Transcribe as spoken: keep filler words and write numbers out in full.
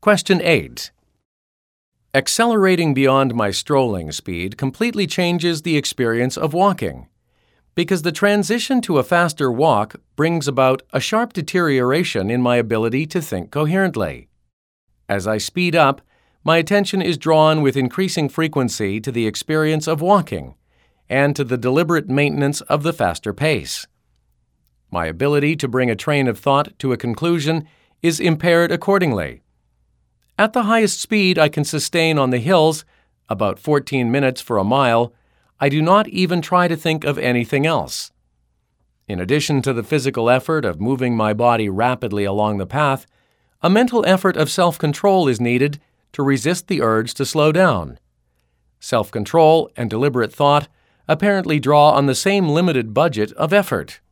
Question eight. Accelerating beyond my strolling speed completely changes the experience of walking, because the transition to a faster walk brings about a sharp deterioration in my ability to think coherently. As I speed up, my attention is drawn with increasing frequency to the experience of walking and to the deliberate maintenance of the faster pace. My ability to bring a train of thought to a conclusion is impaired accordingly. At the highest speed I can sustain on the hills, about fourteen minutes for a mile, I do not even try to think of anything else. In addition to the physical effort of moving my body rapidly along the path, a mental effort of self-control is needed to resist the urge to slow down. Self-control and deliberate thought apparently draw on the same limited budget of effort.